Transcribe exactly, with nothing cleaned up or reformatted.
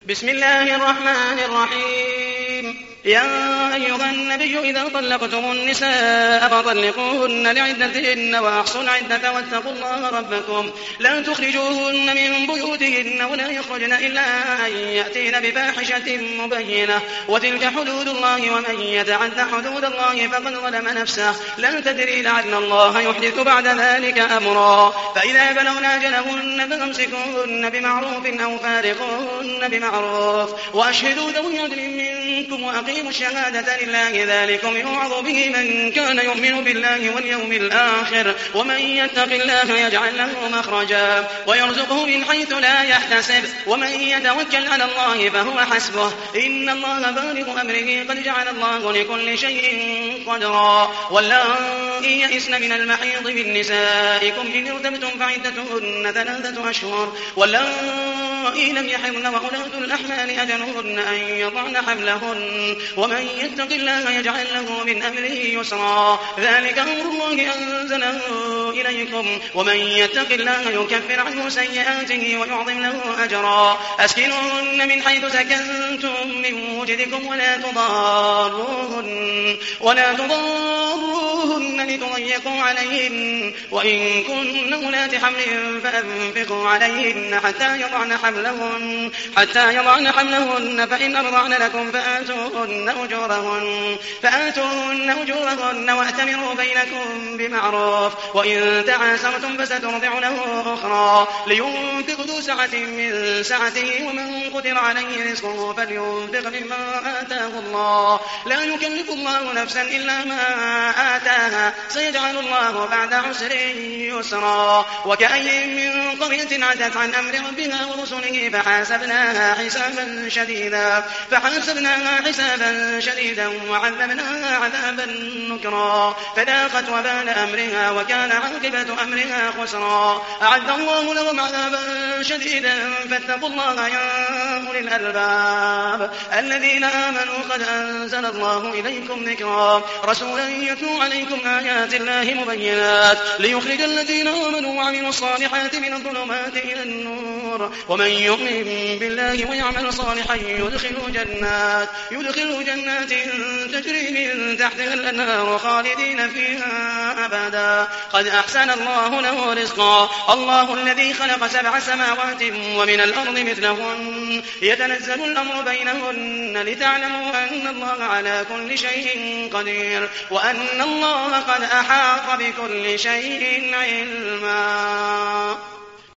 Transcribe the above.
بسم الله الرحمن الرحيم. يا أيها النبي إذا طلقتم النساء فطلقوهن لعدتهن وأحصوا العدة واتقوا الله ربكم لا تخرجوهن من بيوتهن ولا يخرجن إلا أن يأتين بفاحشة مبينة وتلك حدود الله ومن يتعد حدود الله فقد ظلم نفسه لا تدري لعل الله يحدث بعد ذلك أمرا. فإذا بلغن أجلهن فأمسكوهن بمعروف أو فارقوهن بمعروف وأشهدوا ذوي عدل منكم وأقيموا الشهادة لله ذلكم يوعظ به من كان يؤمن بالله واليوم الآخر ومن يتق الله يجعل له مخرجا ويرزقه من حيث لا يحتسب ومن يتوكل على الله فهو حسبه إن الله بالغ أمره قد جعل الله لكل شيء قدرا. واللائي يئسن من المحيض من نسائكم إن ارتبتم فعدتهن ثلاثة أشهر واللائي لم يحضن وأولاة الأحمال أجلهن أن يضعن حملهن ومن يتق الله يجعل له من أمره يسرا ذلك أمر الله أنزله إليكم ومن يتق الله يكفر عنه سيئاته ويعظم له أجرا. أسكنوهن من حيث سكنتم من وجدكم ولا تضاروهن ولا تضاروهن لتضيقوا عليهن وإن كن أولات حمل فأنفقوا عليهن حتى يضعن حملهن حتى يضعن حملهن فإن أرضعن لكم فآتوهن أجورهن فآتوهن أجورهن وأتمروا بينكم بمعروف وإن تعاسرتم فسترضع له أخرى لينفق ذو سعة من سعته ومن قدر عليه رزقه فلينفق مما آتاه الله لا يكلف الله نفسا إلا ما آتاها سيجعل الله بعد عسر يسرا. وكأي من قرية عتت عن أمر ربها ورسله فحاسبناها حسابا شديدا فحاسبناها حسابا شديدا وعذبناها عذابا نكرا فذاقت وبال أمرها وكان عاقبة أمرها خسرا. أعد الله لهم عذابا شديدا فاتقوا الله يا أولي الألباب الذين آمنوا قد أنزل الله إليكم ذكرا رسولا يتلو عليكم آيات الله مبينات ليخرج الذين آمنوا وعملوا الصالحات من الظلمات إلى النور ومن يؤمن بالله ويعمل صالحا يدخله جنات يدخله جنات تجري من تحتها الأنهار خالدين فيها أبدا قد أحسن الله له رزقا. الله الذي خلق سبع سماوات ومن الأرض مثلهن يتنزل الأمر بينهن لتعلموا أن الله على كل شيء قدير وأن الله قد أحاط بكل شيء علما.